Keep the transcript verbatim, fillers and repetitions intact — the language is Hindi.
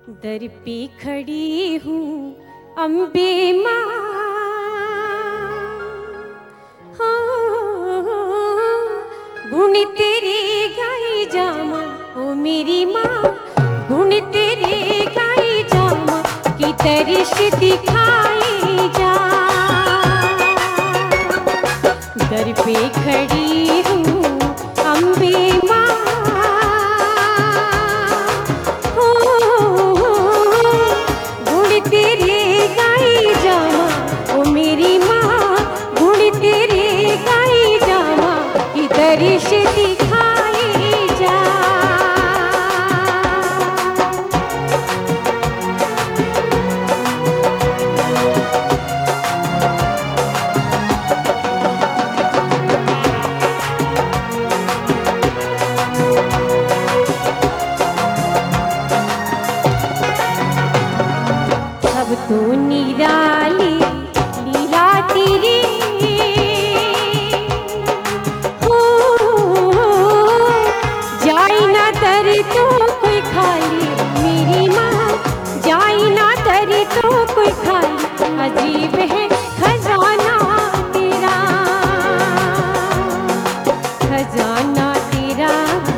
दर पे खड़ी हूँ अम्बे माँ, हाँ, गुण तेरे गाए जामा ओ मेरी माँ, गुण तेरे गाए जामा की दर्श दिखाए जा। दर पे खड़ी हूँ अम्बे माँ, दर्श दिखाए जा। अब तो निराली लीला तेरी, तो कोई खाली मेरी माँ, जाई ना दरी तो कोई खाली, अजीब है खजाना तेरा, खजाना तेरा।